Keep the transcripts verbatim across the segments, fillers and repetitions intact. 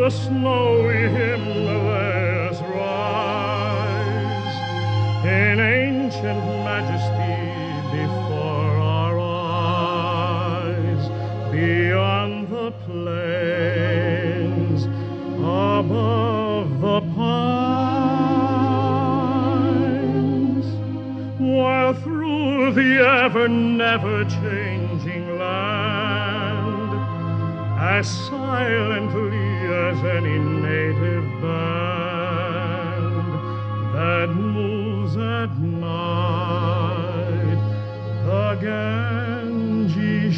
the snowy Himalayas rise in ancient majesty before our eyes, beyond the plains, above the pines, while through the ever never changing land, as silently as any native band that moves at night, the Ganges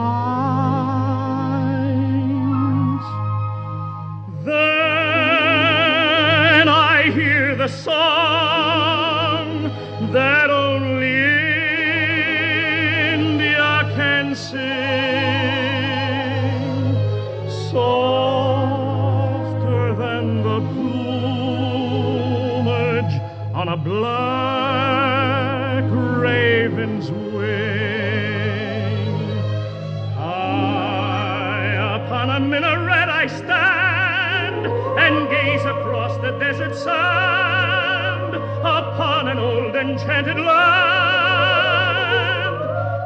shines. Then I hear the song that only India can sing, softer than the plumage on a black raven's wing. High upon a minaret I stand and gaze across the desert sand upon an old enchanted land.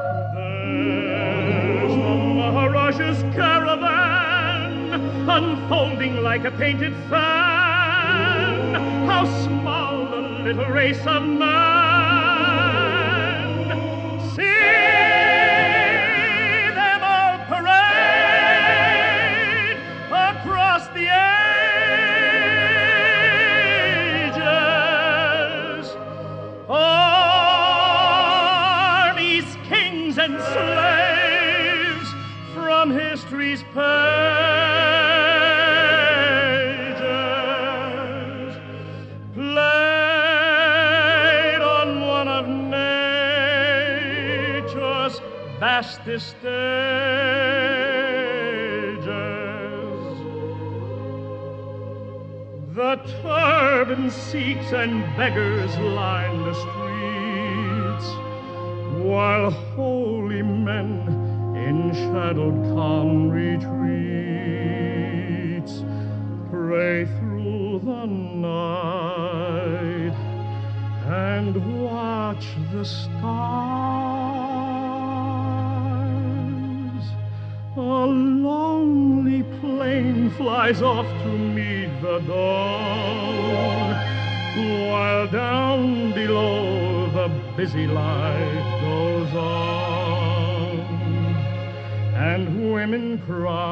There's the Maharaja's caravan unfolding like a painted fan. How small the little race of man! See them all parade across the ages. Armies, kings, and slaves from history's pages, played on one of nature's vastest stages. The turbaned Sikhs and beggars line the streets, while holy men in shadowed calm retreats pray through the night and watch the stars. A lonely plane flies off to meet the dawn, while down below the busy life goes on, and women cry